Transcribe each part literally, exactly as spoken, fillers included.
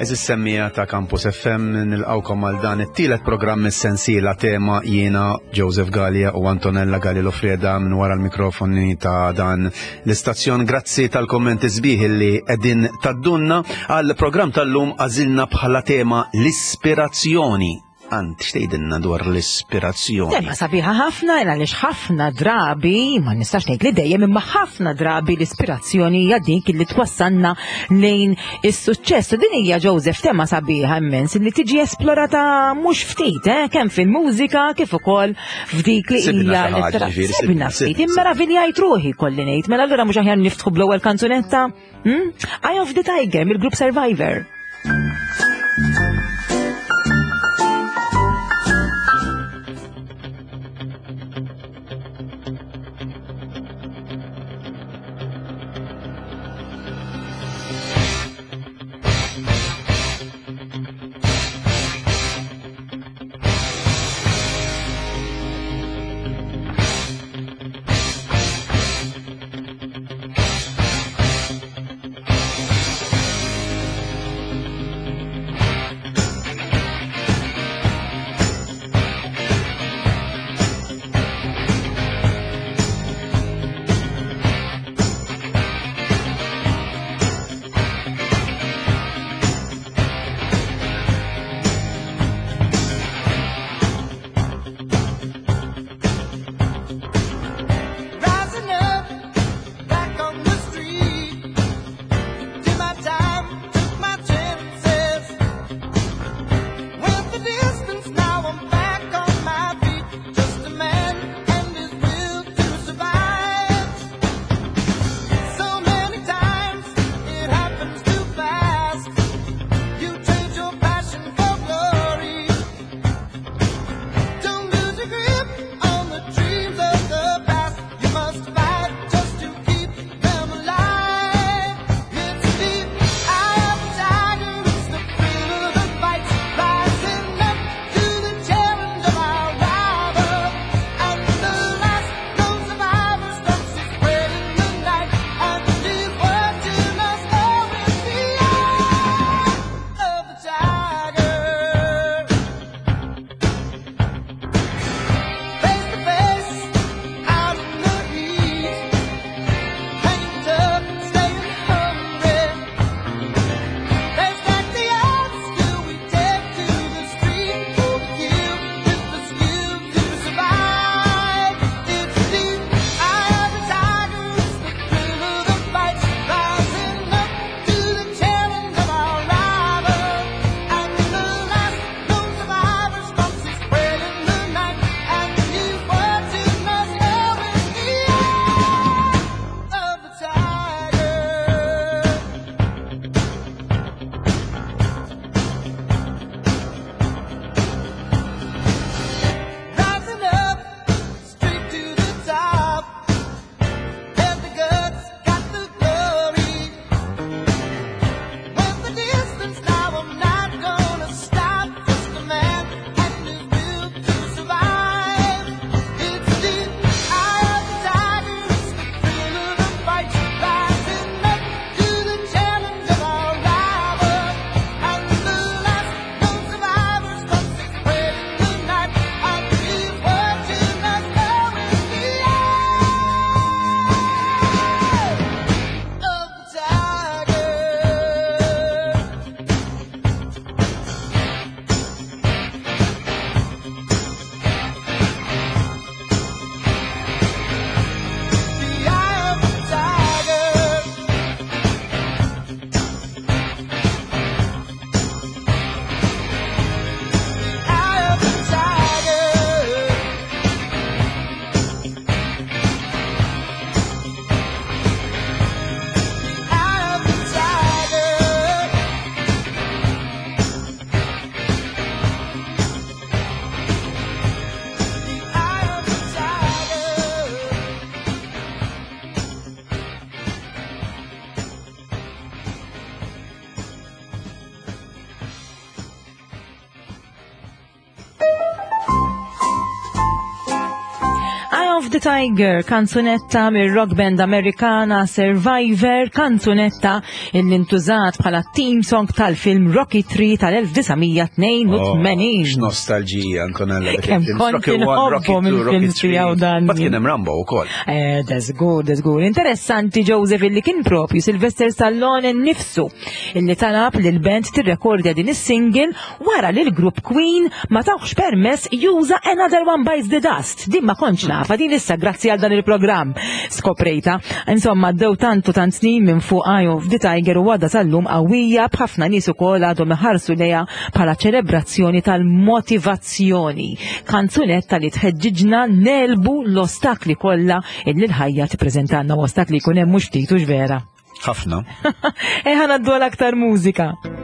Eżis semmija ta' Campus F M nilqawkom għal dan it-tielet programm is-sensiela tema jiena Joseph Gallia u Antonella Gallia Lofreda minn wara l-mikrofoni ta' dan l-istazzjon. Grazzi tal-kommenti sbieħ li qegħdin taddunna għal programm tal-lum għażilna bħala tema l-ispirazzjoni. Ant, xtejdinna dwar l-ispirazzjoni. Tema sabiħa ħafna, għaliex ħafna drabi, ma nistax ngħid li dejjem, imma ħafna drabi l-ispirazzjoni hija dik li twassalna lejn is-suċċess. Din hija Joseph tema sabiħa immens li tiġi esplorata mhux ftit, eh? Kemm fil-mużika kif ukoll f'dik li hija l-letteratura. Sibna ftit, immeraviljajt ruħi kolli ngħid. Mela allura mhux aħjar niftħu bl-ewwel kanzunetta? Eye of the Tiger mill-grupp Survivor. of the Tiger, kanzunetta mir rock band Amerikana Survivor, kanzunetta illi ntużat bħala team song tal-film Rocky three tal-elf-tisa' Nostalġija, Antonella. Kem konti nħobbu mill-film tijaw dan. Bat kienem Rambo u kol. Eh, that's good, that's good. Interessanti, Joseph, illi kien propju Sylvester Stallone nifsu, illi talab li l-band tirrekordja din is-single wara li l-grupp Queen ma tawx permess juża Another One Bites the Dust. Din ma konċ nafa, din issa grazzi għal dan il-programm skoprejta. Insomma, dew tantu tant snin minn fuq Eye of the Tiger u għadda tal-lum qawwija b'ħafna nies ukoll għadhom iħarsu lejha bħala ċelebrazzjoni tal-motivazzjoni. Kanzunetta li tħeġġiġna nelbu l-ostakli kollha illi l-ħajja tippreżentanna u ostakli jkun hemm mhux ftit u vera. Ħafna. E ħanaddu għal aktar mużika.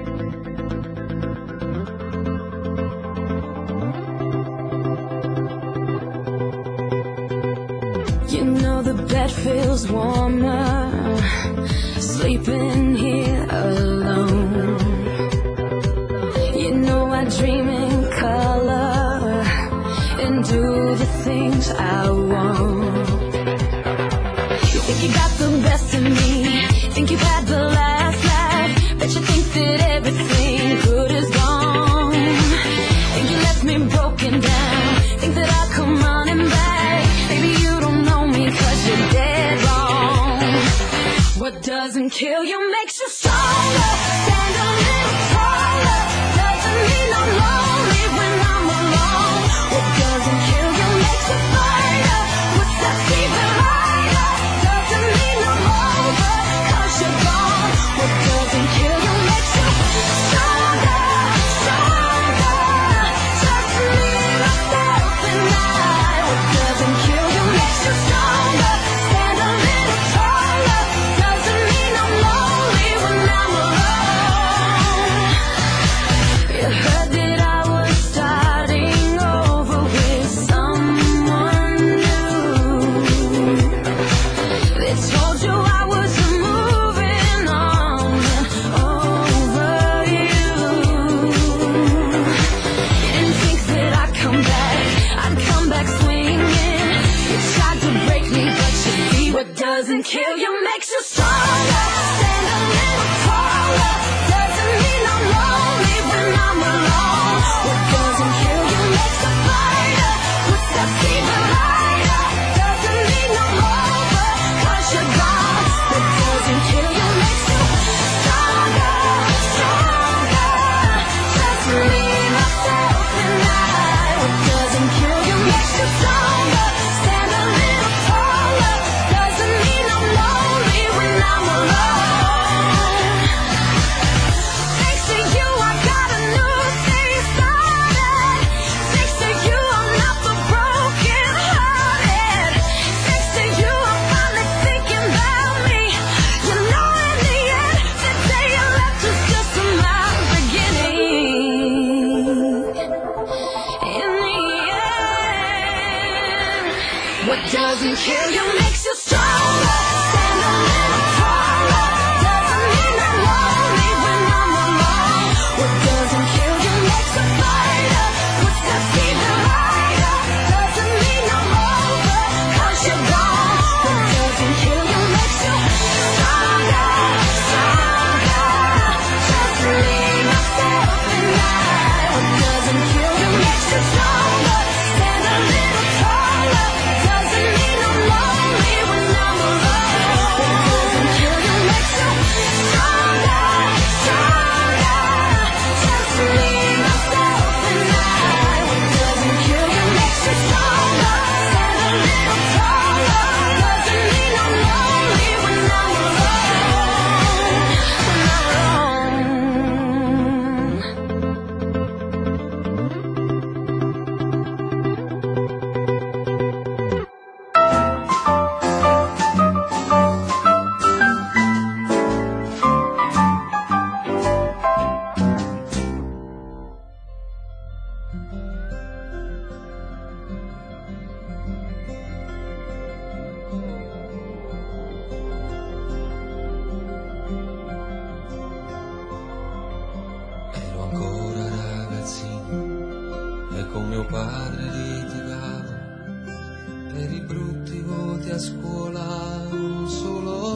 You know the bed feels warmer, sleeping here alone. You know I dream in color and do the things I want. You think you got the best of me, think you've had the last laugh, bet you think that everything good is gone. Think you left me broken down, think that I'll come running back. Maybe you don't know me 'cause you're dead wrong. What doesn't kill you makes you stronger. Stand a little taller. Doesn't mean I'm lonely when I'm alone. What doesn't kill you makes you fighter. What's that even lighter? Doesn't mean I'm over 'cause you're gone. What doesn't kill you makes you stronger, stronger. Just me, myself, and I. What doesn't kill you makes you stronger. Stand a little taller. Doesn't mean I'm lonely when I'm alone. You heard that I was starting over with someone new. They told you I was moving on over you. You didn't think that I'd come back, I'd come back swinging. You tried to break me, but you see what doesn't kill you makes you stronger. Stand a little taller. Doesn't mean I'm lonely when I'm alone. What doesn't kill you makes a fighter. What's that even lighter? Doesn't mean I'm over 'cause you're gone. What doesn't kill you makes you stronger, stronger. Just me, myself, and I. What doesn't kill you makes you stronger. Stand a little taller. Doesn't mean I'm lonely when I'm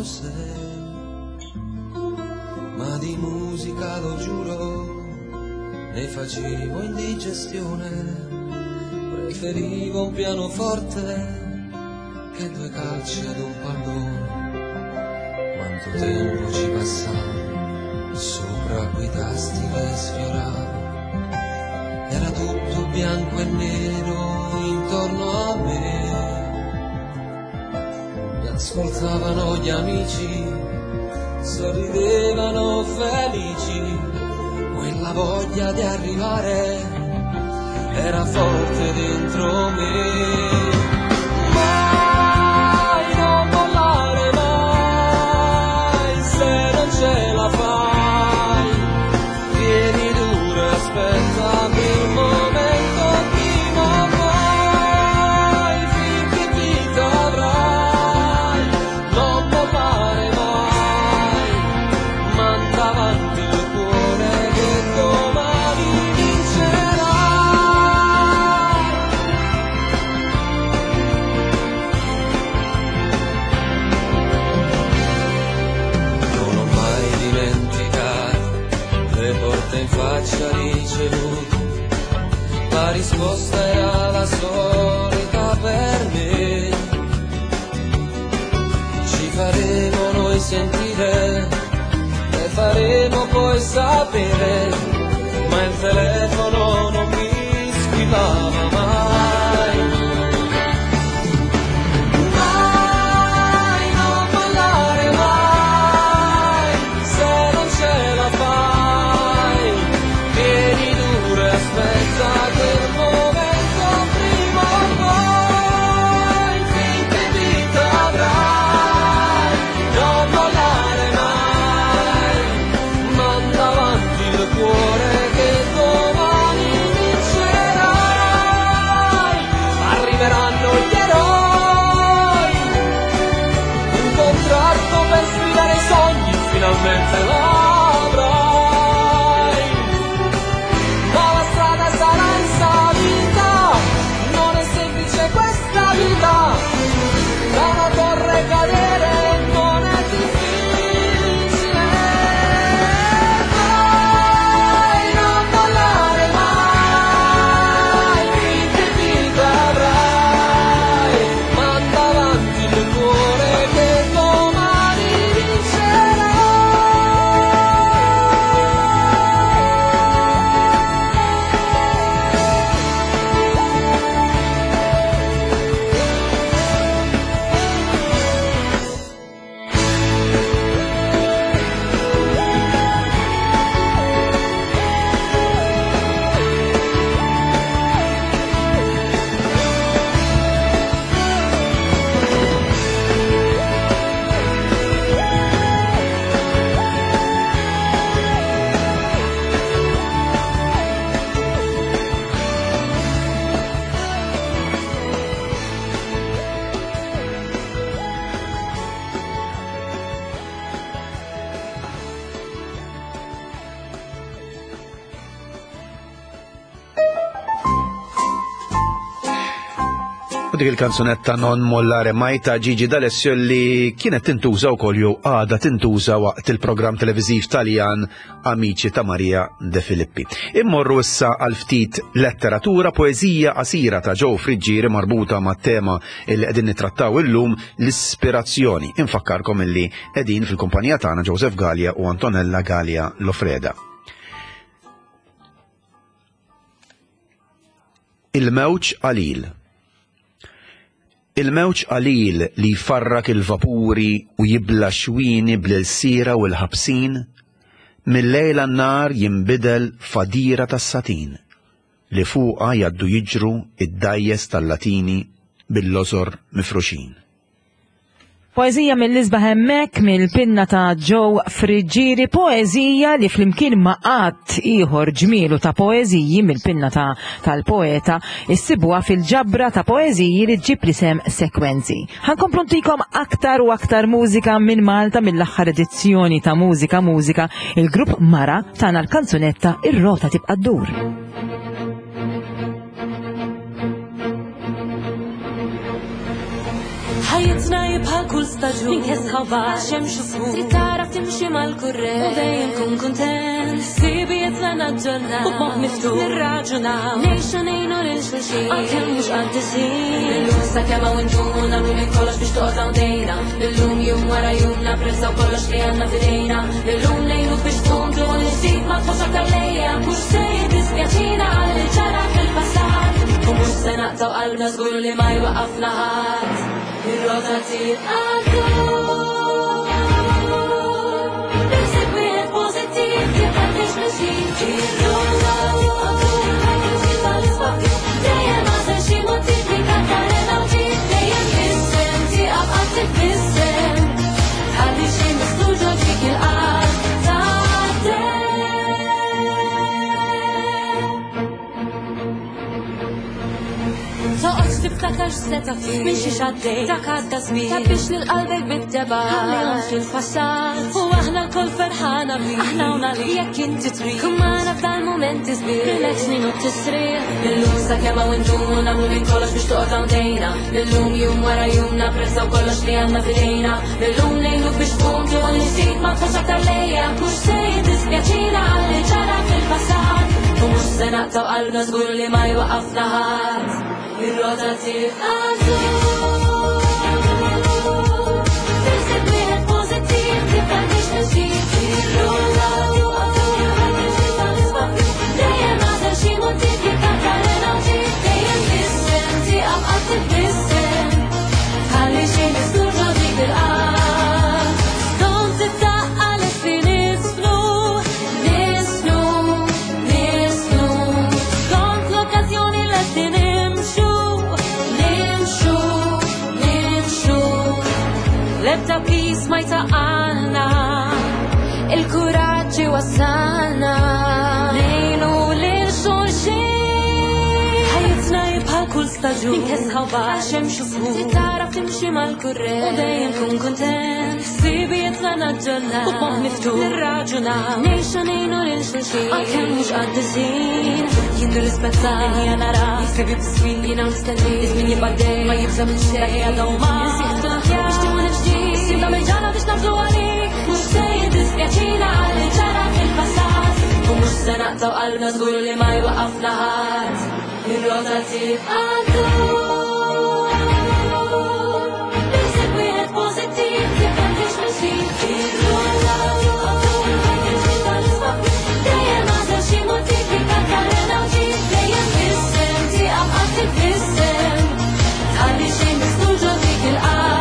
sei, ma di musica lo giuro ne facevo indigestione. Preferivo un pianoforte che due calci ad un pallone. Quanto tempo ci passava sopra quei tasti che sfioravo, era tutto bianco e nero intorno a me. Mi ascoltavano gli amici, sorridevano felici, quella voglia di arrivare era forte dentro me. Mai, non mollare mai, se non ce la fai, tieni duro e aspetta il momento prima o poi, finché vita avrai, non mollare mai, manda avanti il cuore che domani vincerà. Non ho mai dimenticato le porte in faccia ricevute, la risposta era la solita per me. Ci faremo noi sentire, le faremo poi sapere, ma il telefono non mi squillava mai. Mai, non mollare mai, se non ce la fai, tieni duro e aspetta quel momento prima o poi, finché vita avrai, non mollare mai, manda avanti il cuore che domani vincerai. Arriveranno gli eroi, un contratto per sfidare i sogni, finalmente l'avrai. Ma la strada sarà in salita, non è semplice questa vita, da una torre cadere non è difficile. Mai, non mollare mai, finché vita avrai, manda avanti il cuore che domani vincerà. Dik il-kanzunetta Non mollare mai ta' Gigi D'Alessio li kienet tintuża wkoll jew għada tintuża waqt il-programm televiżiv Taljan Amici ta' Maria De Filippi. Immorru issa għal ftit letteratura, poeżija qasira ta' Joe Friġġieri marbuta mat-tema li qegħdin nittrattaw illum, l-ispirazzjoni. Infakkarkom illi qegħdin fil-kumpanija tagħna Joseph Gallia u Antonella Gallia Lofreda. Il-mewġ qalil. Il-mewġ qalil li jfarrak il-vapuri u jibla xwini bl-ilsira u l-ħabsin, mill-lejla n-nar jinbidel fadira tas-satin, li fuqa jaddu jiġru id-dajjes tal-latini bil-lożor mifruxin. Poezija mill-isbaħ hemmhekk mill-pinna ta' Joe Friġġieri, poezija li flimkien ma' qatt ieħor ġmielu ta' poeżiji mill-pinna ta' tal-poeta issibuha fil-ġabra ta' poeżiji li ġġib l-isem Sekwenzi. Ħankomplu ntikom aktar u aktar mużika minn Malta mill-aħħar edizzjoni ta' Mużika Mużika, il-grupp Mara tagħna l-kanzunetta Ir-Rota tibqa' ddur. ħajjitna jibħal kull staġun inkesħa bax xemx u sħun trid taraf timxi mal-kurrent u dejjem kun kuntent sibi jitla naġġorna u b'moħħ miftuħ nirraġunaw ngħixu ngħinu lil xulxin ankemm mhux qad isir illum sakemm hawn intumu nagħmlu minn kollox biex toqgħu dejna illum jum wara jum napprezzaw kollox li għandna f'idejna illum ngħinu biex tkun tkun il-ġdid ma tħoss aktar lejja mhux se jiddispjaċina għal ġara fil-passat u mhux se naqtaw qalbna żgur li ma jwaqafna ħadd ir-rota titqadur Birsib wieħed pożittiv kif għandix mexjin ir-rota titqadur ħajkun tal-isbabbi dejjem għażel xi motiv li kattar enerġi dejjem tissem tieqaf qatt tibissem ħalli xi mistuġo dik il-qalb Toqgħodx tiftakar x'seta fik minn xi xaddej dak għadda żmien sabiex lil qalbek bitteba' ħallihom fil-passat u aħna l-kol ferħana bik aħna hawn għalik jekk inti trid kun magħna f'dan mument isbir rilek snin u tisriħ illum sakemm hawn intumu nagħmlu minn kollox biex toqgħu dejna illum jum wara jum napprezzaw kollox li għandna f'idejna illum ngħinu biex tkun tkun il-ġdid ma tħoss aktar lejja mhux se jiddispjaċina għal li ġara fil-passat u mhux se naqtaw qalbna żgur li ma jwaqafna ħadd ir-rota titqadur Birsib wieħed pożittiv kif għandix mexjin ir-rota titqadur ħajkun tal-isbabbi dejjem għażel xi motiv li kattar enerġi dejjem tissem tieqaf qatt tibissem ħalli xi mistuġo dik il-qalb skont it-taqqa lesti nisfnu nisfnu nisfnu skont l-okkażjoni lesti Lebda pis ma jtaqalna il-kuraġġ wassalna ngħinu lil xulxin ħajjitna jibħal kull staġun inkesħa bax xemx u sħun trid taraf timxi mal-kurrent u dejjem kun kuntent sibi jitla naġġorna u b'moħħ miftuħ nirraġunaw ngħixu ngħinu lil xulxin ankemm mhux qad isir jien nirrispetta ħajja nara jissebi b'sfin jiena mistenni iż-żmien jibqa' dejjem ma jibża minn xejn ħajja dawma biex tkun il-ġdid Sibna meġana biex nafdu għalik Mux se jiddispjaċina għal ġara fil-passat U mux se naqtaw qalbna żgur li ma jwaqafna ħadd Ir-rota titqadur Birsib wieħed pożittiv kif għandix mexjin Ir-rota titqadur ħajkun tal-isbabbi dejjem għażel xi motiv li kattar enerġi dejjem tissem tieqaf qatt tibissem tħalli xi mistuġo dik il-qalb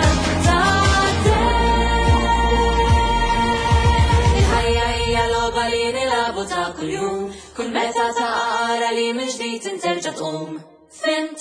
li nilabu ta' kuljum kull meta tara li minn ġdid interġa' tqum Fint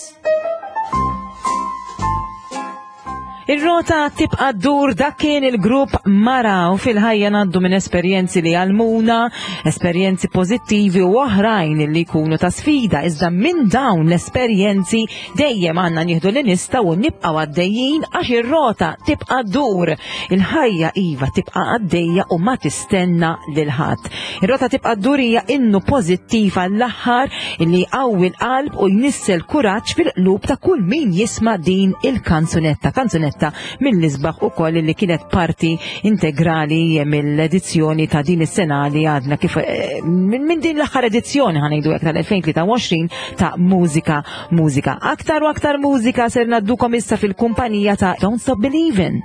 Ir-rota tibqa' ddur dak kien il-grupp Mara u fil-ħajja ngħaddu minn esperjenzi li għalmuna, esperjenzi pożittivi u oħrajn li jkunu ta' sfida, iżda minn dawn l-esperjenzi dejjem għandna nieħdu li nistgħu nibqgħu għaddejjin għax ir-rota tibqa' ddur. Il-ħajja iva tibqa' għaddejja u ma tistenna lil ħadd. Ir-rota tibqa' ddur hija innu pożittiv għall-aħħar li jqawwi l-qalb u jnissel kuraġġ fil-qlub ta' kull min jisma' din il-kanzunetta. Kanzunetta mill-isbaħ ukoll li kienet parti integrali mill-edizzjoni ta' din is-sena li għadna kif minn din l-aħħar edizzjoni ħanejdu hekk tal-elfejn tlieta u għoxrin ta' mużika mużika. Aktar u aktar mużika ser naddukom issa fil-kumpanija ta' Don't Stop Believin'.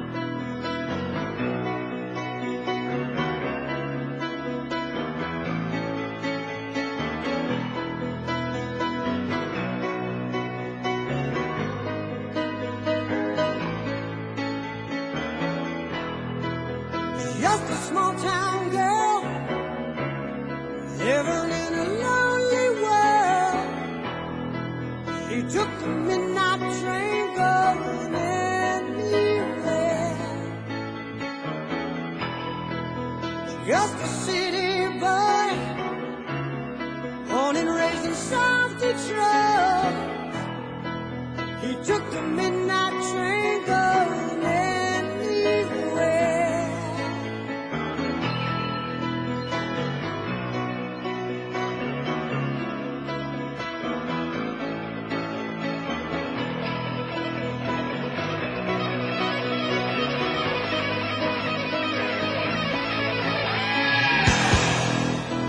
Just a small town girl living in a lonely world. She took the midnight train going anywhere. Just a city boy, born and raised in South Detroit. He took the midnight train going anywhere.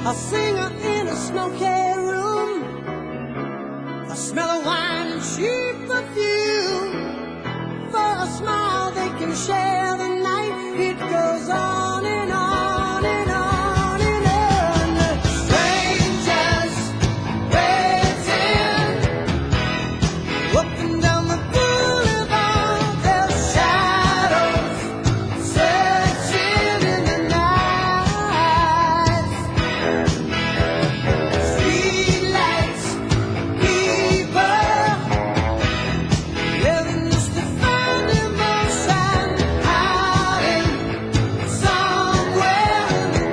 a singer in a smoky room, a smell of wine and cheap perfume. For a smile they can share the night. It goes on and on and on and on. Strangers waiting up and down the boulevard, their shadows searching in the night. Streetlights, people living just to find emotion, hiding somewhere in the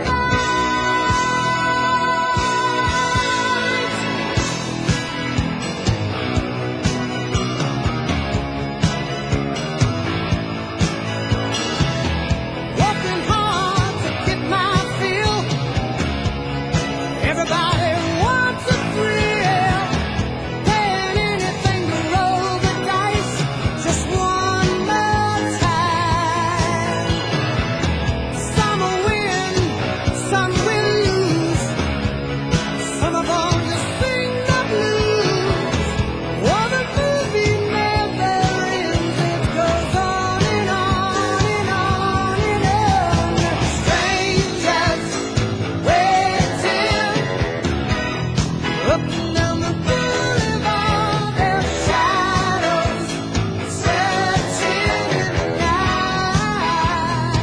working hard to get my fill. Everybody wants a thrill, paying anything to roll the dice just one more time. Some will win, some will lose. Some of them just sing the blues. Oh, the movie never ends. It goes on and on and on and on. Strangers waiting up and down the boulevard, their shadows searching in the night.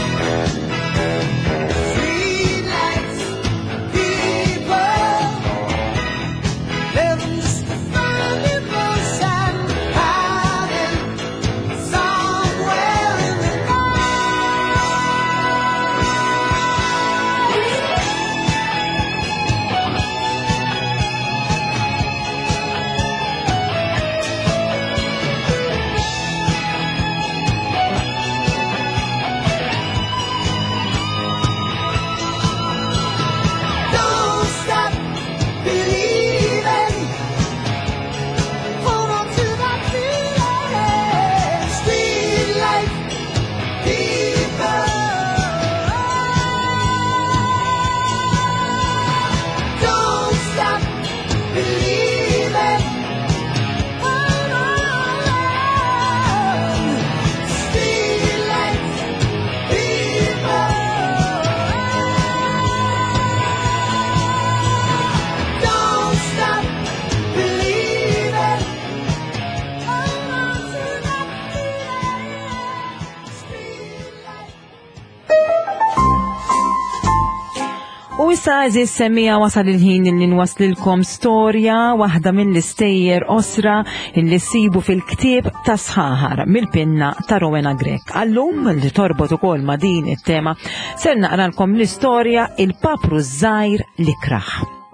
Streetlights, people living just to find emotion, hiding somewhere in the Don't stop believing. Hold on to that feeling. Streetlight people. Don't stop believing. Hold on. Streetlight people. Don't stop believing. Hold on to that feeling. Streetlight. U issa eżis semmija wasal il-ħin li nwaslilkom storja waħda mill-istejjer osra li ssibu fil-ktieb ta' sħaħar mill-pinna ta' Rowena Grek. Allum li torbot ukoll ma' din it-tema ser naqralkom l-istorja il-papru żgħir li kraħ.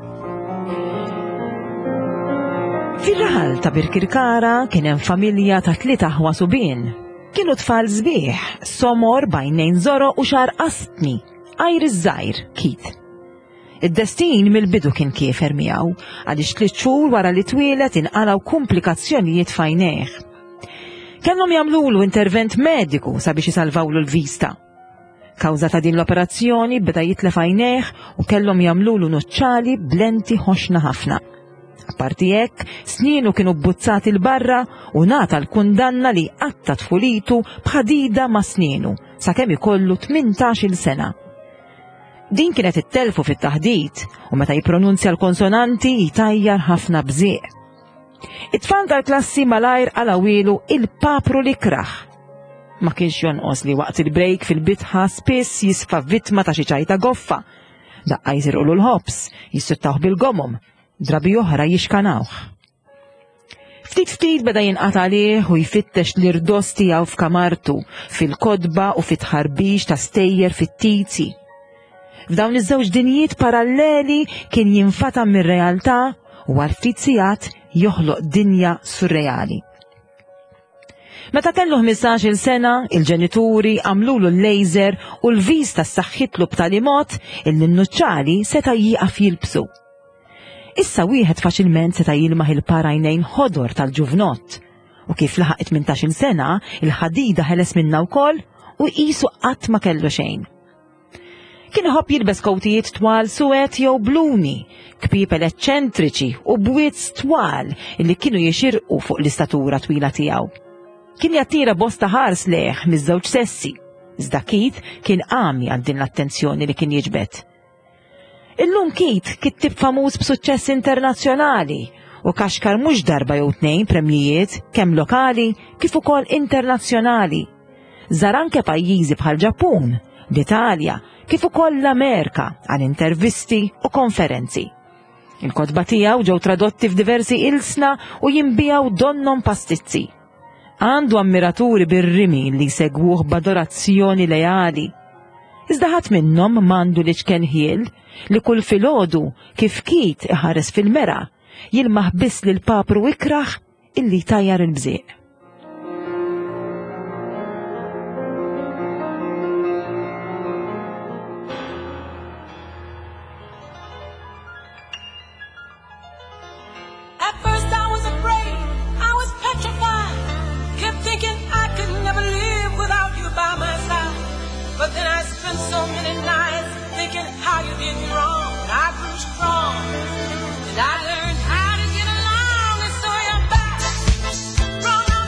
Fir-raħal ta' Birkirkara kien hemm familja ta' tlieta ħwa subien. Kienu tfal sbieħ, somor bajnejn żoro u xar qastni, għajr iż-żgħir Keith. Id-destin mill-bidu kien kiefer miegħu għaliex tliet xhur wara li twieled inqalgħu komplikazzjonijiet f'għajnejh. Kellhom jagħmlulu intervent mediku sabiex isalvawlu l-vista. Kawża ta' din l-operazzjoni beda jitlef għajnejh u kellhom jagħmlulu nuċċali b'lenti ħoxna ħafna. Apparti hekk, snienu kienu bbuzzati l-barra u nata l-kundanna li qatta tfulitu b'ħadida ma' snienu sakemm ikollu tmintax-il sena. Din kienet ittelfu fit-taħdid u meta jippronunzja l-konsonanti jitajjar ħafna bżieq. It-tfal tal-klassi malajr għalawilu il-papru li kraħ. Ma kienx jonqos li waqt il-break fil-bitħa spiss jisfa' vittma ta' xi ċajta goffa. Daqqa jżirqulu l-ħobs, jissuttawh bil-gomom, drabi oħra jixkanawh. Ftit ftit beda jinqata' għalih u jfittex l-irdos tiegħu f'kamartu, fil-kodba u fit-tħarbix ta' stejjer fit-tizzi. F'dawn iż-żewġ dinjiet paralleli kien jinfata mir-realtà u għal ftit sigħat joħloq dinja surreali. Meta kellu ħmistax-il sena, il-ġenituri għamlulu l-laser u l-vista s-saħħitlu b'tali mod illi n-nuċċali seta' jieqaf jilbsu. Issa wieħed faċilment seta' jilmaħ il-parajnejn ħodor tal-ġuvnott u kif laħaq tmintax-il sena il-ħadida ħeles minna wkoll u qisu qatt ma kellu xejn. Kien iħobb jilbes kowtijiet twal suwed jew bluni, kpiepel eċċentriċi u bwiet twal li kienu jixirqu fuq l-istatura twila tiegħu. Kien jattira bosta ħars leħ miż-żewġ sessi, iżda Keith kien qami għal din l-attenzjoni li kien jiġbed. Illum Keith kittib famuż b'suċċess internazzjonali u kaxkar mhux darba jew tnejn premjijiet kemm lokali kif ukoll internazzjonali. Żar anke pajjiżi bħal Ġappun, l-Italja, kif ukoll l-Amerika għal intervisti u konferenzi. Il-kotba tiegħu ġew tradotti f'diversi ilsna u jinbijaw donnom pastizzi. Għandu ammiraturi bir-rimi li segwuh b'adorazzjoni lejali. Iżda ħadd minnhom m'għandu liċken ħiel li kull filgħodu kif Keith iħares fil-mera jilmaħ biss lil papru ikraħ illi tajjar il-bżieq. At first I was afraid, I was petrified, kept thinking I could never live without you by my side. But then I spent so many nights thinking how you did me wrong, and I grew strong, and I learned how to get along, and so you're back, strong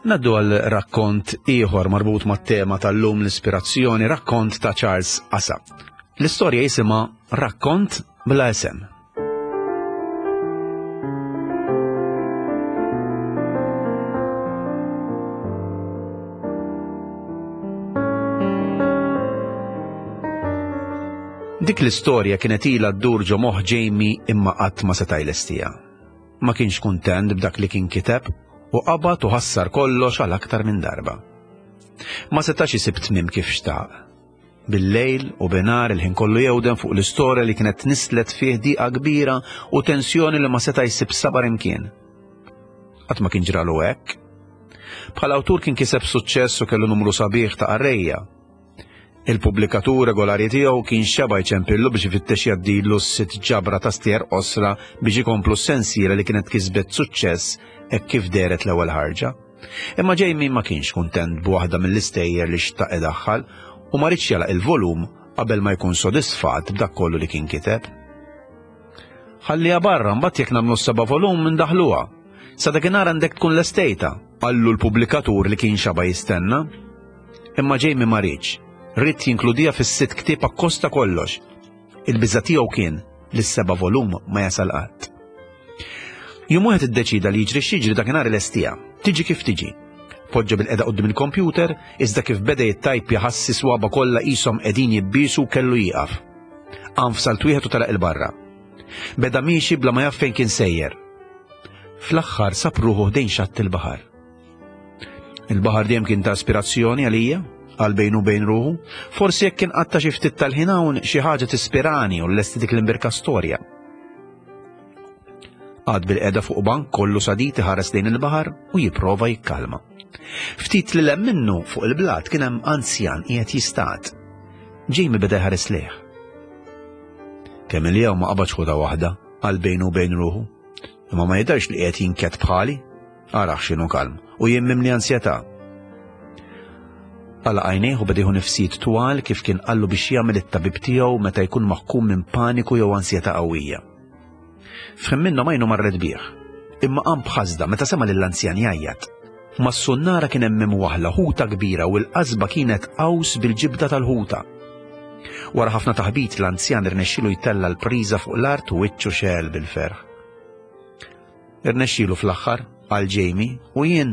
Naddu għal rakkont ieħor marbut mat-tema tal-lum l-ispirazzjoni, rakkont ta' Charles Assa. L-istorja jisimha Rakkont bla isem. Dik l-istorja kienet ilha ddur ġo moħħ Jamie imma qatt ma seta' jlestija. Ma kienx kuntent b'dak li kien kiteb u qabad u ħassar kollox għal aktar minn darba. Ma setax isib tmiem kif xtaq. Bil-lejl u binar il-ħin kollu jewden fuq l-istorja li kienet nislet fih diqa kbira u tensjoni li ma seta' jsib sabar imkien. Qatt ma kien ġralu hekk. Bħala awtur kien kiseb suċċess u kellu numru sabiħ ta' qarrejja. Il-pubblikatur regolari tiegħu kien xeba jċempillu biex ifittex jaddilu s-sitt ġabra ta' stier qosra biex ikomplu s-sensiela li kienet kisbet suċċess hekk kif deret l-ewwel ħarġa. Imma Jamie ma kienx kuntent b'waħda mill-istejjer li xtaq idaħħal u ma ridx jalaq il-volum qabel ma jkun sodisfat b'dak kollu li kien kiteb. Ħalliha barra mbagħad jekk nagħmlu seba' volum indaħluha. Sa dakinhar għandek tkun lestejta, qallu l-pubblikatur li kien xaba jistenna. Imma Jamie ma ridx. Rid jinkludija fis-sitt ktieb akkosta kollox. Il-biża' tiegħu kien li s-seba' volum ma jasal qatt. Jum wieħed iddeċida li jiġri x'jiġri dakinhar il-estija, tiġi kif tiġi. Poġġa bil-qeda quddiem il-kompjuter, iżda kif beda jittajp jaħassi swaba kollha qishom qegħdin jibbisu kellu jieqaf. Anfsal twieħed u telaq il-barra. Beda miexi bla ma jaf fejn kien sejjer. Fl-aħħar sab ruħu ħdejn xatt il-baħar. Il-baħar dejjem kien ta' aspirazzjoni għalija, għal bejn u bejn ruħu, forsi jekk kien qatta xi ftit tal-ħin hawn xi ħaġa tispirani u lesti dik l-imbirka storja. Għad bil-qeda fuq bank kollu saditi ħares lejn il-baħar u jipprova jikkalma. Ftit li lem minnu fuq il-blat kien hemm anzjan qiegħed jistat. Jamie beda ħares lejh. Kemm il-jew ma qabadx ħuda waħda għal bejn u bejn ruħu, imma ma jidherx li qiegħed jinket bħali, araħ x'inhu kalm u jimmimni ansjetà. Għala għajnejh u bediħu nifsijiet twal kif kien qallu biex jagħmel it-tabib tiegħu meta jkun maħkum minn paniku jew ansjetà qawwija. Fhem minnu majnu marret bih, imma qam bħażda meta sema lill-anzjan jgħajjad. Ma s-sunnara kien hemm imwaħla ħuta kbira u l-qasba kienet qaws bil-ġibda tal-ħuta. Wara ħafna taħbit l-anzjan irnexxielu jtella l-priża fuq l-art u wiċċu xel bil-ferħ. Irnexxielu fl-aħħar għal Jamie u jien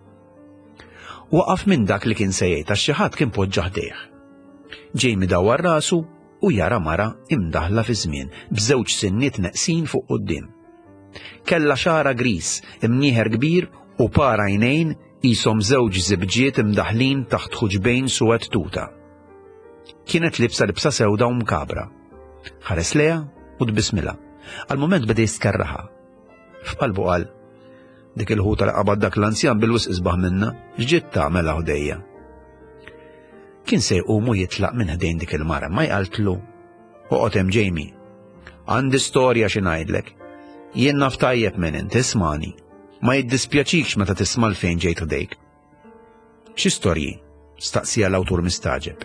waqaf minn dak li kien se jgħid għax xi ħadd kien poġġa ħdejh. Jamie dawwar rasu u jara mara imdaħla fi żmien b'żewġ sinniet neqsin fuq quddiem. Kellha xara gris imnieħer kbir u para għajnejn qishom żewġ żibġiet imdaħlin taħt ħuġbejn suwed tuta. Kienet libsa libsa sewda u mkabra. Ħares leha u tbismilha. Għal-mument beda jiskarraħa. F'qalbu qal: dik il-ħuta li qabad dak l-anzjan bil-wisq isbaħ minna, x'ġiet tagħmel ħdejja. Kien se jqumu jitlaq minn ħdejn dik il-mara ma jqaltlu: oqgħod hemm Jamie, għandi storja xi ngħidlek. Jien naf tajjeb minn int, ismani, ma jiddispjaċikx meta tisma' l fejn ġejt ħdejk. X'i storji? staqsija l-awtur mistaġeb.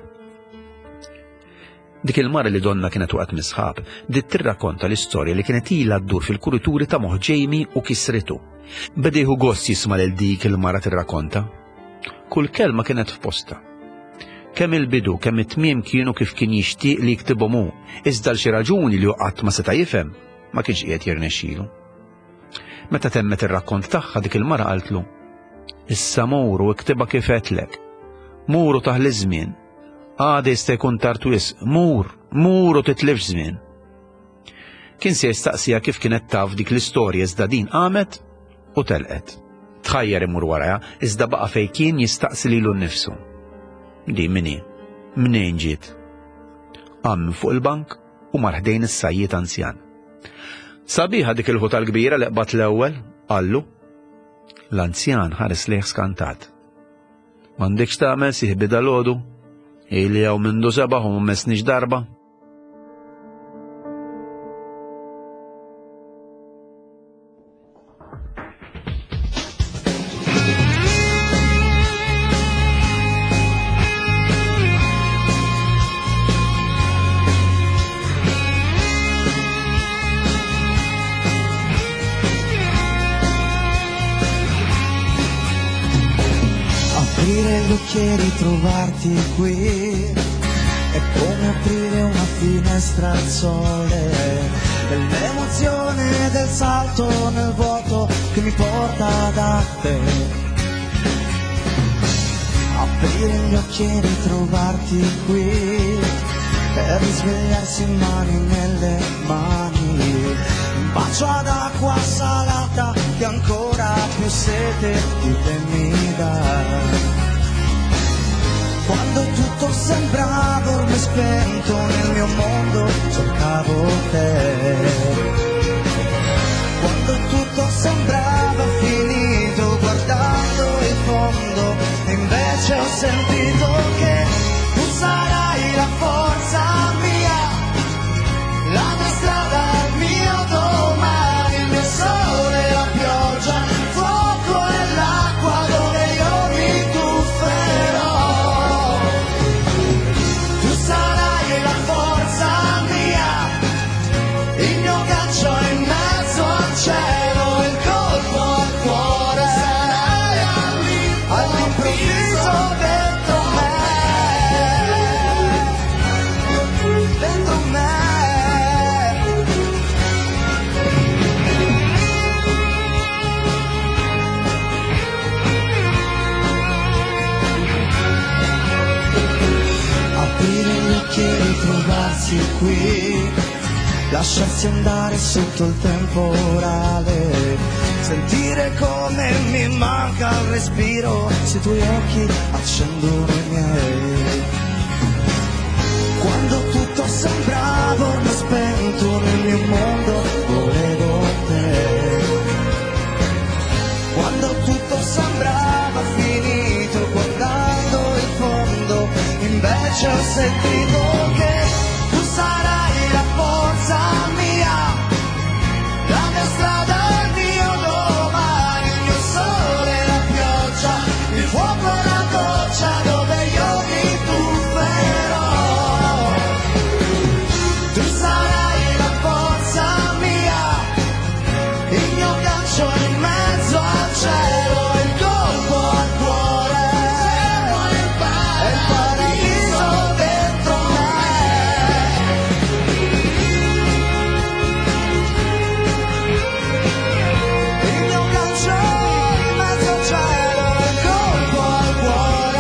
Dik il-mara li donna kienet waqt misħab, dit tirrakkonta l-istorja li kienet ilha ddur fil-kurituri ta' moħħ Jamie u kisritu. Bedejhu gost jisma' lil dik il-mara tirrakkonta. Kull kelma kienet f'posta. Kemm il-bidu, kemm it-tmiem kienu kif kien jixtieq li jiktibhom hu, iżda l xi raġuni li qatt ma seta' jifhem ma kienx qiegħed jirnexxielu. Meta temmet ir-rakkont tagħha dik il-mara qaltlu: issa muru iktibha kif għedlek. Muru taħli żmien. Għada jista' jkun tard wisq, mur, muru titlifx żmien. Kien se jistaqsija kif kienet taf dik l-istorja iżda din qamet u telqet. Tħajjar imur warajha iżda baqa' fejn kien jistaqsi lilu nnifsu. Di minni, minnejn ġiet? Qam fuq il-bank u mar ħdejn is-sajjiet anzjan. Sabiħa dik il-ħuta l-kbira li qbad l-ewwel, qallu. L-anzjan ħares lejh skantat. M'għandekx tagħmel sieħbi dalgħodu? Ili jew mindu sebaħ u mmessniex darba? Aprire gli occhi e ritrovarti qui è come aprire una finestra al sole, l'emozione del salto nel vuoto che mi porta da te. Aprire gli occhi e ritrovarti qui per risvegliarsi mani nelle mani, un bacio ad acqua salata che ancora più sete di te mi dà. Quando tutto sembrava ormai spento nel mio mondo cercavo te. Quando tutto sembrava finito guardando il fondo, e invece ho sentito che tu sarai la forza mia, la mia strada, il mio domani, il mio sole, la pioggia, il fuoco e l'acqua dove io mi tufferò. Tu sarai la forza mia, il mio gancio in mezzo al cielo, il colpo al cuore, sarai all'improvviso dentro me, dentro me. Aprire gli occhi e ritrovarsi qui, lasciarsi andare sotto il temporale, sentire come mi manca il respiro se i tuoi occhi accendono i miei. Quando tutto sembrava ormai spento nel mio mondo, volevo te. Quando tutto sembrava finito guardando il fondo, invece ho sentito che tu sarai la forza mia, la mia strada, il mio domani, il mio sole, la pioggia, il fuoco e la goccia dove io mi tufferò. Tu sarai la forza mia, il mio gancio in mezzo al cielo, il colpo al cuore, e il paradiso dentro me. Il mio gancio in mezzo al cielo, il colpo al cuore,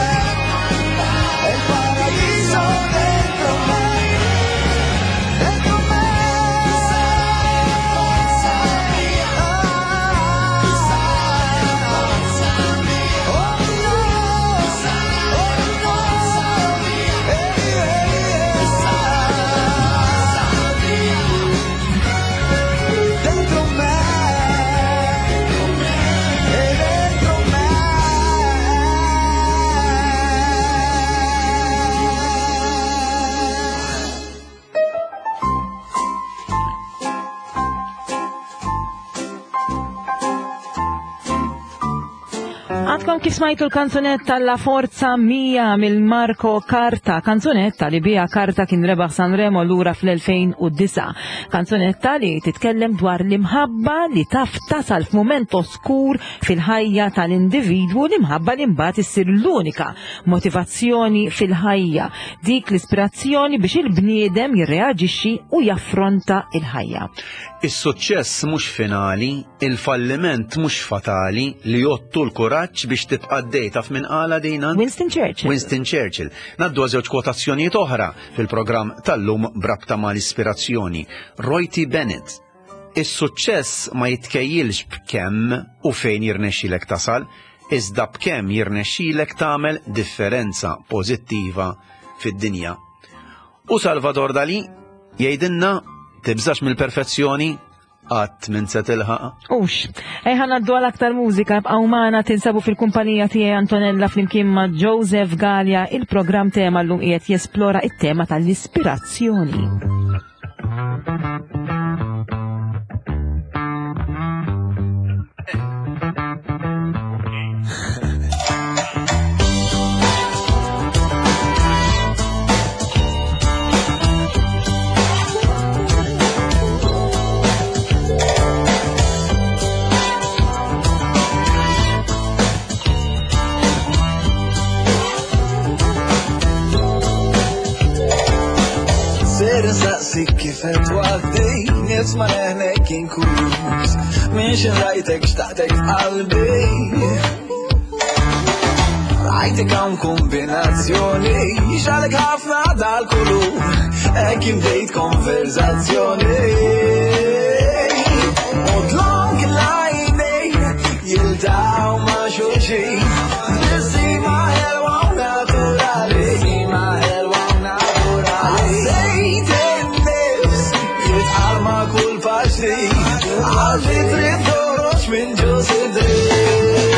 e il paradiso dentro me, dentro me. Tu sarai la forza mia, tu sarai la forza mia, oh no, tu sarai la forza mia, tu sarai la forza mia, dentro me, e dentro me. Għadkom kif smajtu l-kanzunetta La Forza Mia mill-Marco Karta, kanzunetta li bija Karta kien rebaħ Sanremo lura fl-elfejn u disa. Kanzunetta li titkellem dwar l-imħabba li taf tasal f'mument oskur fil-ħajja tal-individwu, l-imħabba li mbagħad issir l-unika motivazzjoni fil-ħajja, dik l-ispirazzjoni biex il-bniedem jirreaġixxi u jaffronta il-ħajja. Is-suċċess mhux finali, il-falliment mhux fatali li jottu l-kuraġġ biex tibqa' dej taf min qala dejna? Winston Churchill. Winston Churchill. Naddu żewġ kwotazzjonijiet oħra fil-programm tal-lum brabta mal-ispirazzjoni. Roy T. Bennett. Is-suċċess ma jitkejjilx b'kemm u fejn jirnexxilek tasal, iżda b'kemm jirnexxilek tagħmel differenza pożittiva fid-dinja. U Salvador Dalí jgħidilna tibżax mill-perfezzjoni għat minn se tilħaq. Ux, eħan għaddu għal aktar mużika b'għawmana tinsabu fil-kumpanija tiegħi Antonella flimkien ma' Joseph Gallia, il-programm tema l-lum qiegħed jesplora it-tema tal-ispirazzjoni. tisma leħnek inkus Miex rajtek xtaqtek qalbi Rajtek għam kombinazzjoni Xalek ħafna dal-kulur Ek imdejt konverzazzjoni Modlok lajnej Jildaw ma xulxin Nisima helwa u naturali Nisima helwa u naturali Sejt il-nifs Jitqal ma kull paċri Għalli trid toroċ minn ġus id-dritt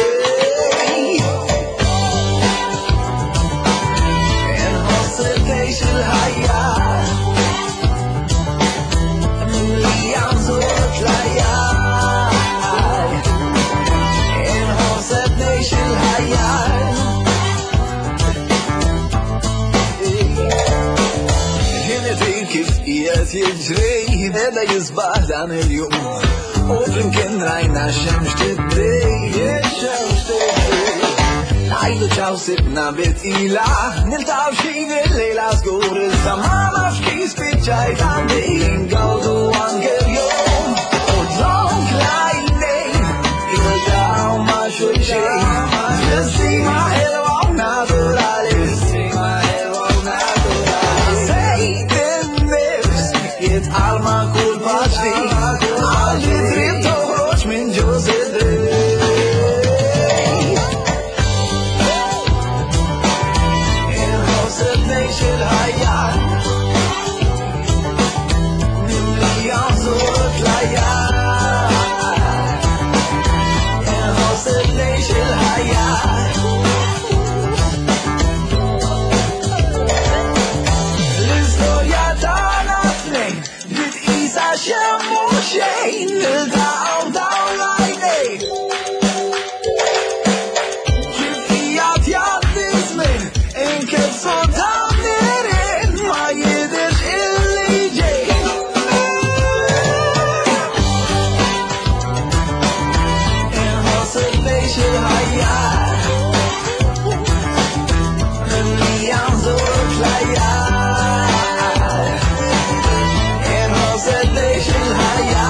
Inħoss il-kejx il-ħajja Li għamżur tlajjar Inħoss il-kejx il-ħajja Kif qiegħed jiġri beda jisbaħ dan il-jum U flimkien rajna x-xemx tiddej Ngħidu ċaw sibna bitqila Niltaqgħu xejn il-lejla żgur Issa ma nafx kif spiċċajt għandi Ngawdu anke l-jum U dlonk lajnejn Jiltaqgħu ma' xulxejn Nisima ħelwa u naturali Nisima ħelwa u naturali Sejt Jitqal ma kull paċri Għalli trid toħroġ minn ġus id-dritt Inħoss il-nejx il-ħajja Mimli għamżur tlajjar Inħoss il-nejx il-ħajja L-istorja tagħna tnejn Bitqisa xemmu xejn Niltaqgħu dawn l-għajnejn Kif qiegħed jgħaddi żmien Inkif soddan nirien Ma jidhirx illi ġej Inħoss il-lejx il-ħajja Milli għamżur tlajjar Inħoss il-lejx il-ħajja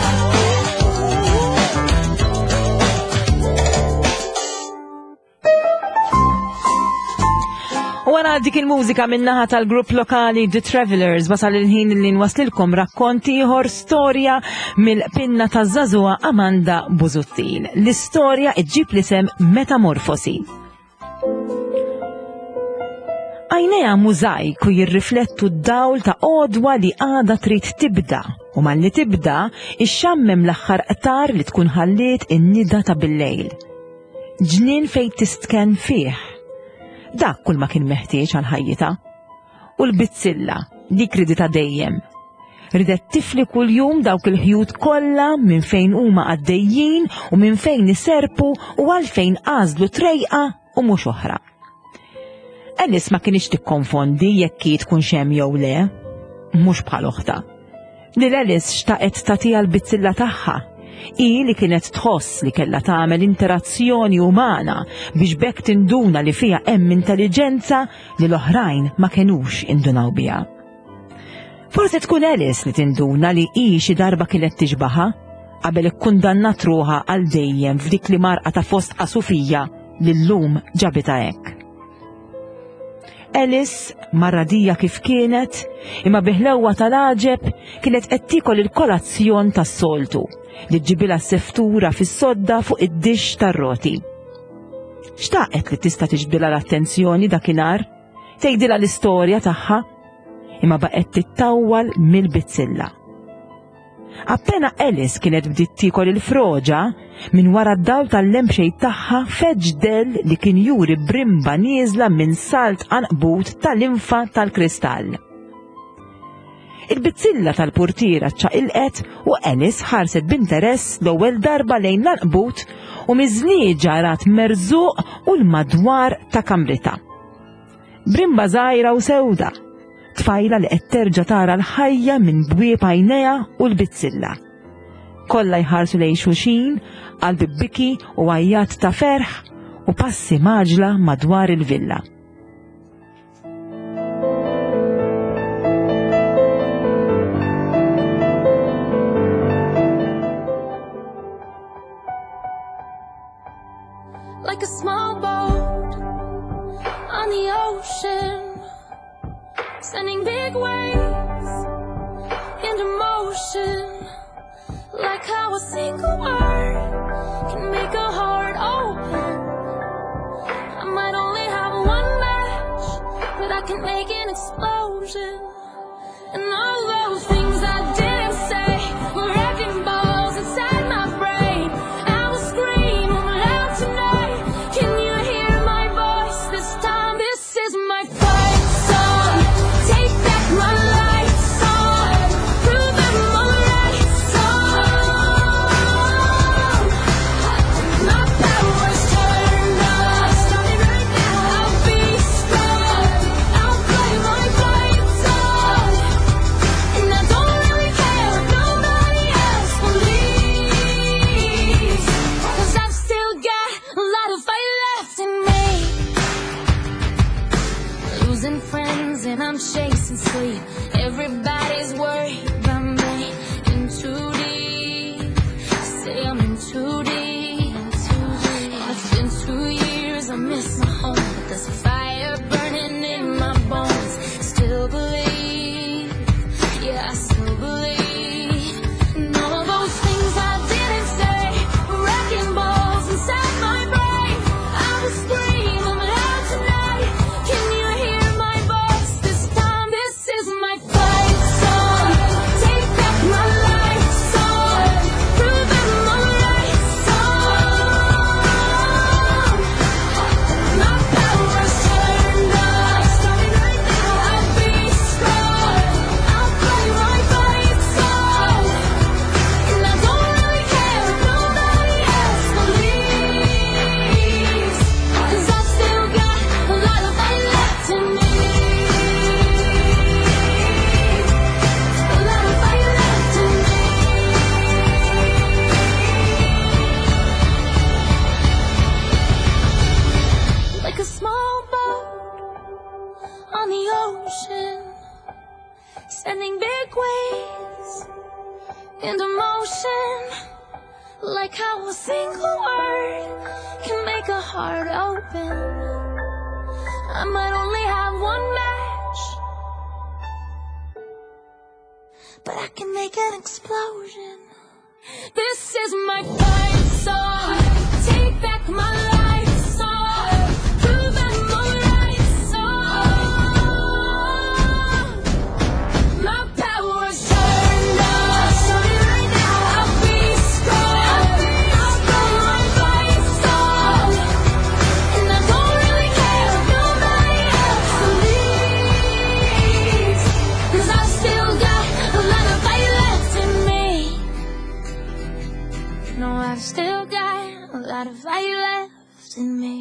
Wara dik il-mużika minnaħa tal-grupp lokali The Travelers wasal il-ħin li nwaslilkom rakkonti ieħor storja mill-pinna taż-żagħżugħa Amanda Busuttin. L-istorja ġġib l-isem Metamorfosi. Għajnejha mużajku jirriflettu d-dawl ta' għodwa li għada trid tibda u malli tibda ixxammem l-aħħar qtar li tkun ħalliet in-nida ta' bil-lejl. Ġnien fejn tistken fih. Dak kull ma kien meħtieġ għal ħajjita. U l-bitzilla, dik ridita dejjem. Ridet tifli kull jum dawk il-ħjud kollha minn fejn huma għaddejjin u minn fejn iserpu u għalfejn għażlu trejqa u mhux oħra. Alice ma kienx tikkonfondi jekk hi tkun xem jew le, mhux bħal oħta. Lil Alice xtaqet tagħtiha l-bitzilla tagħha. I li kienet tħoss li kellha tagħmel interazzjoni umana biex bekk tinduna li fiha hemm intelligenza li l-oħrajn ma kenux indunaw biha. Forsi tkun Alice li tinduna li hi xi darba kienet tiġbaħha qabel ikkundannat ruħha għal dejjem f'dik li marqa ta' fost qasufija li llum ġabitha hekk. Alice, marradija kif kienet, imma biħlewwa tal-għaġeb kienet qed tikol il-kolazzjon tas-soltu li ġġibilha s-seftura fis-sodda fuq id-dix tar-roti. Xtaqet li tista' tiġbilha l-attenzjoni dakinhar, tgħidilha l-istorja tagħha, imma baqgħet tittawwal mill-bitzilla. Appena Alice kienet bdiet tikol il-froġa, minn wara d-dawl tal-lempxej tagħha feġdel li kien juri brimba nieżla minn salt anqbut tal-infa tal-kristall. Il-bitzilla tal-purtira ċċaqilqet u Alice ħarset b'interess l-ewwel darba lejn l-anqbut u miżnieġa rat merżuq u l-madwar ta' kamrita. Brimba żgħira u sewda, tfajla li qed terġa' tara l-ħajja minn bwieb għajnejha u l-bitzilla. Kollha jħarsu lejn xulxin, qalbi biki u għajjat ta' ferħ u passi maġla madwar il-villa. big waves into motion, like how a single word can make a heart open. I might only have one match, but I can make an explosion. And all those things I didn't say were wrecking balls inside my brain. I will scream loud tonight. Can you hear my voice this time? This is my fight song. Take back my life song. Prove I'm alright song. My power's turned on. Stop me right now. I'll be strong. I'll play my fight song. And I don't really care if nobody else believes, 'cause I've still got a lot of fight left in me. Losing friends and I'm chasing sleep. Everybody's worried about me. In too deep. Say I'm in too deep. It's been two years, I miss my home, but there's a fire burning in my bones. Still believe, yeah, I still believe. And all of those things I didn't say were wrecking balls inside my brain. I will scream loud tonight. Can you hear my voice this time? This is my fight song. Take back my life song. Prove I'm alright song. My power's turned on. Stop me right now. I'll be strong. I'll play my fight song. And I don't really care if nobody else believes, 'cause I've still got a lot of fight left in me. A lot of fight left in me. Like a small boat on the ocean, sending big waves into motion, like how a single word can make a heart open. I might only have one match, but I can make an explosion. This is my fight song. Take back my life song. Prove I'm alright song. My power's turned on. Stop me right now. I'll be strong. I'll play my fight song. And I don't really care if nobody else believes, 'cause I've still got a lot of fight left in me. No, I've still got a lot of fight left in me.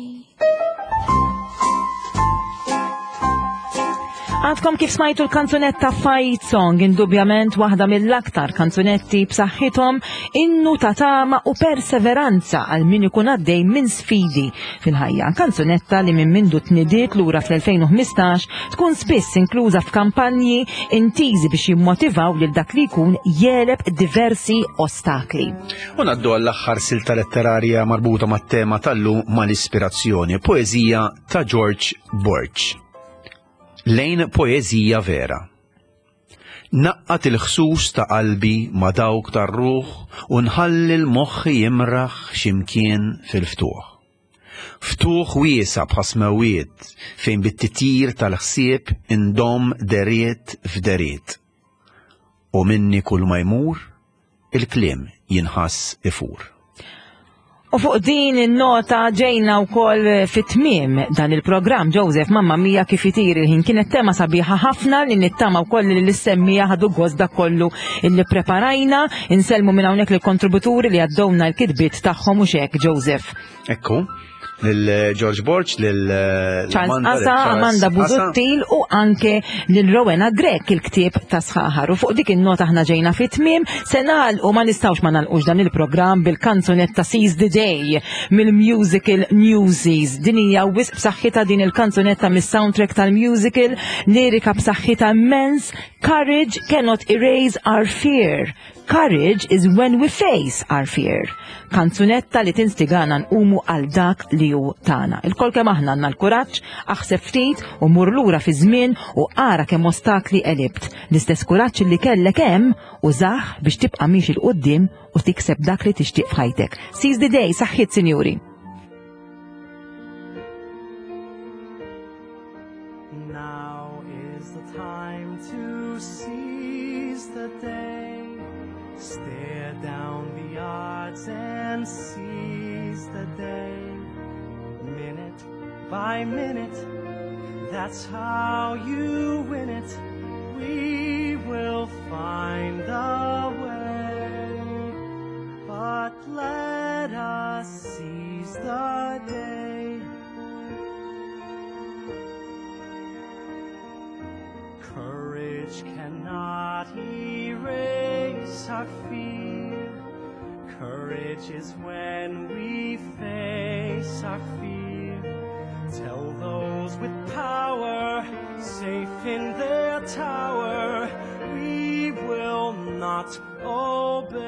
Għadkom kif smajtu l-kanzunetta Fight Song, indubjament waħda mill-aktar kanzunetti b'saħħithom, innu ta' tama u perseveranza għal min ikun għaddej minn sfidi fil-ħajja. Kanzunetta li minn mindu tnidiet lura fl-elfejn u ħmistax tkun spiss inkluża f'kampanji intiżi biex jimmotivaw lil dak li jkun jeleb diversi ostakli. U naddu għall-aħħar silta letterarja marbuta mat-tema tal-lum mal-ispirazzjoni, poeżija ta' George Borch. Lejn poeżija vera. Naqqat il-ħsus ta' qalbi ma' dawk tar-ruħ u nħalli l-moħħi jimraħ x'imkien fil-ftuħ. Ftuħ wiesa b'ħasmawiet fejn bit-titir tal-ħsieb indom deriet f'deriet. U minni kull ma jmur il-kliem jinħass ifur. U fuq din il-nota ġejna wkoll fit-tmiem dan il-programm Joseph Mamma Mia kif itir il-ħin kienet tema sabiħa ħafna li nittama wkoll li l-semmija ħadu gost dak kollu illi preparajna, inselmu minn hawnhekk lill-kontributuri li għaddowna l-kitbiet tagħhom u xek Joseph. Ekku, lil George Borch, lil Charles Asa, Amanda Buzuttil u anke lil Rowena Grek il-ktieb ta' sħaħar. U fuq dik in-nota aħna ġejna fit-tmiem se nagħlqu ma nistgħux ma nagħlqux dan il-programm bil-kanzunetta Seize the Day mill-musical Newsies. Din hija wisq b'saħħitha din il-kanzunetta mis-soundtrack tal-musical, lirika b'saħħitha immens, Courage cannot erase our fear. Courage is when we face our fear. Kanzunetta li tinstigana nqumu għal dak li hu tagħna. Il-kol kemm aħna għandna l-kuraġġ, aħseb ftit u mur lura fi żmien u ara kemm ostakli qelibt. L-istess kuraġġ li kellek hemm użah biex tibqa' mixi l qudiem u tikseb dak li tixtieq f'ħajtek. Seize the day, saħħiet sinjuri. Now is the time to seize the day. Stare down the odds and seize the day. Minute by minute, that's how you win it. We will find a way, but let us seize the day. Courage cannot erase our fear. Courage is when we face our fear. Tell those with power, safe in their tower, we will not obey.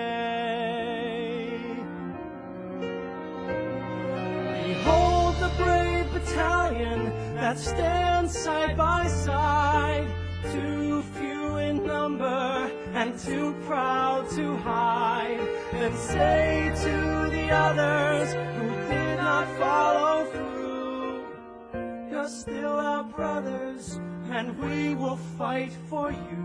Behold the brave battalion that stands side by side, too few in number and too proud to hide. Then say to the others who did not follow through, you're still our brothers and we will fight for you.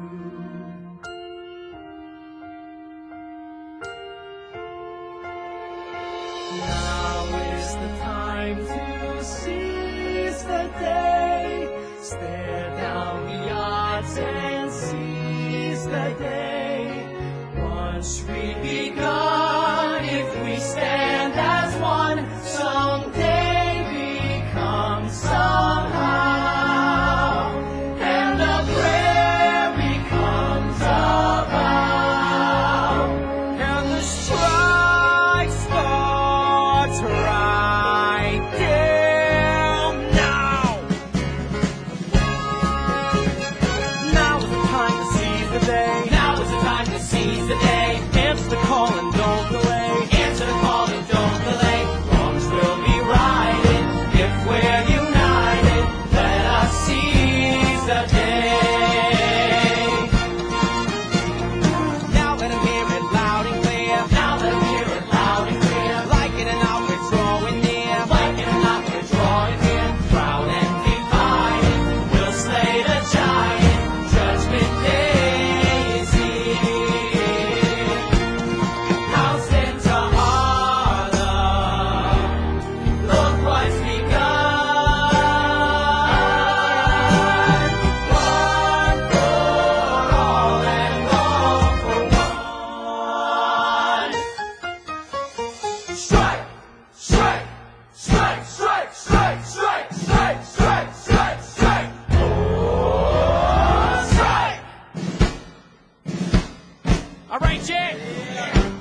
Now is the time to seize the day. Stare down the odds and seize the day. Once we begun, if we stand as one, someday become somehow. And the prayer becomes a vow. And the strike starts right there now. Now is the time to seize the day. Now is the time to seize the day. Answer the call and don't delay. Answer the call and don't delay. Wrongs will be righted if we're united. Let us seize the day. Now let 'em hear it loud and clear. Now let 'em hear it loud and clear. Like it or not, we're drawing near. Like it or not, we're drawing near. Proud and divided, we'll slay the giant. Judgment Day is here. House into Harlem. Look what's begun. One for all and all for one. Strike, strike, strike, strike, strike, strike, strike, strike, strike, strike. Oh, strike. All right, Jay.